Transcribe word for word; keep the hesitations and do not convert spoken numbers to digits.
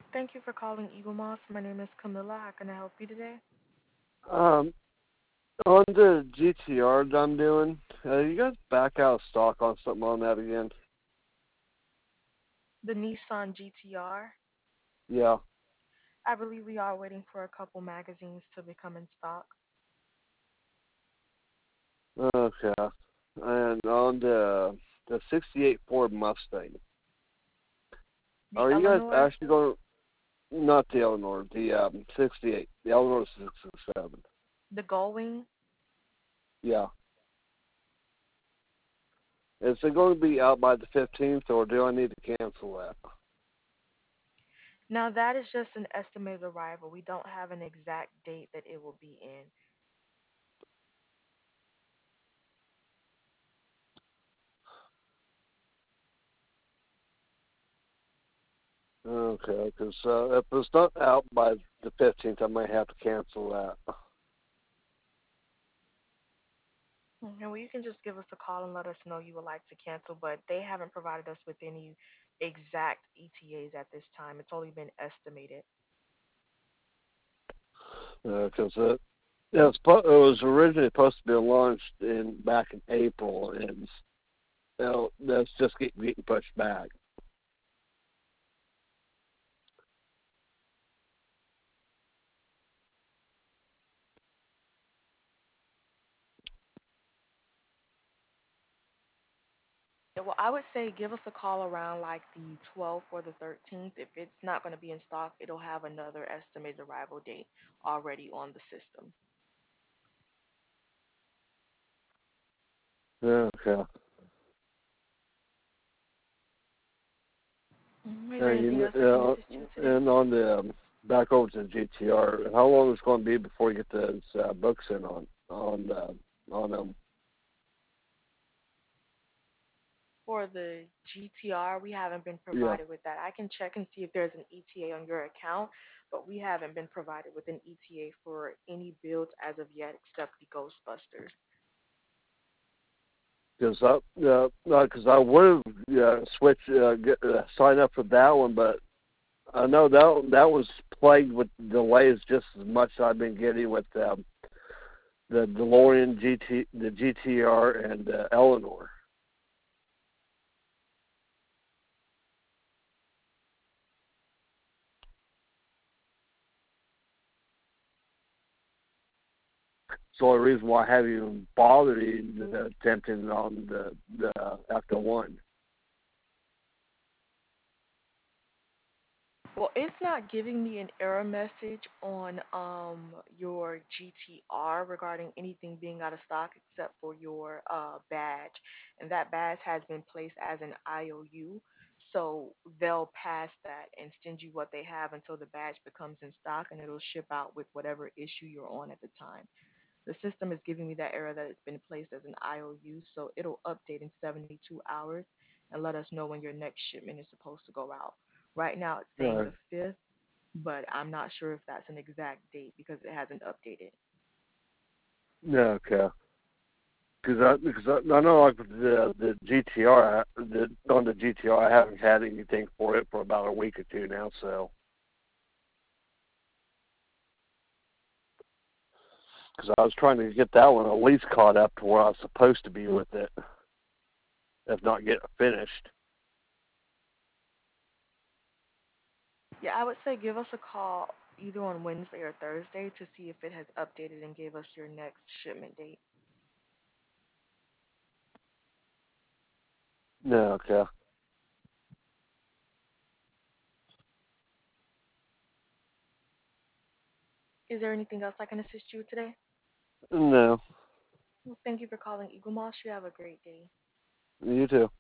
Thank you for calling Eagle Moss. My name is Camilla. How can I help you today? Um, on the G T R that I'm doing, uh, you guys back out of stock on something on that again? The Nissan G T R. Yeah. I believe we are waiting for a couple magazines to become in stock. Okay. And on the the 'sixty-eight Ford Mustang, The are you guys Eleanor, actually going? Not the Eleanor, the um 'sixty-eight, the Eleanor six seven. the Gullwing. Yeah. Is it going to be out by the fifteenth, or do I need to cancel that? Now that is just an estimated arrival. We don't have an exact date that it will be in. Okay, because uh, if it's not out by the fifteenth, I might have to cancel that. Okay, well, you can just give us a call and let us know you would like to cancel, but they haven't provided us with any exact E T As at this time. It's only been estimated. Because uh, yeah, it's, it was originally supposed to be launched in back in April, and you know, that's just getting, getting pushed back. Yeah, well, I would say give us a call around like the twelfth or the thirteenth. If it's not going to be in stock, it'll have another estimated arrival date already on the system. Yeah, okay. Mhm. Is there And, anything you, else I can uh, assist you with today? and on the um, back over to the G T R, how long is it going to be before you get those uh, books in on on uh, on them? For the G T R, we haven't been Yeah, provided with that. I can check and see if there's an E T A on your account, but we haven't been provided with an E T A for any builds as of yet except the Ghostbusters. because I uh, because I would have uh, switched uh, get, uh, sign up for that one, but I know that that was plagued with delays just as much as I've been getting with um, the DeLorean G T, the G T R, and uh, Eleanor. It's the only reason why I haven't even bothered even, uh, attempting on the the after one. Well, it's not giving me an error message on um your G T R regarding anything being out of stock except for your uh badge. And that badge has been placed as an I O U. So they'll pass that and send you what they have until the badge becomes in stock and it'll ship out with whatever issue you're on at the time. The system is giving me that error that it's been placed as an I O U, so it'll update in seventy-two hours and let us know when your next shipment is supposed to go out. Right now it's saying Uh, the fifth, but I'm not sure if that's an exact date because it hasn't updated. yeah, okay. Because I, because I, I know like with the the G T R, the, on the G T R, I haven't had anything for it for about a week or two now. So, because I was trying to get that one at least caught up to where I was supposed to be with it, if not get it finished. Yeah, I would say give us a call either on Wednesday or Thursday to see if it has updated and gave us your next shipment date. Yeah, okay. Is there anything else I can assist you with today? No, Well, thank you for calling Eagle Moss. You have a great day. you too.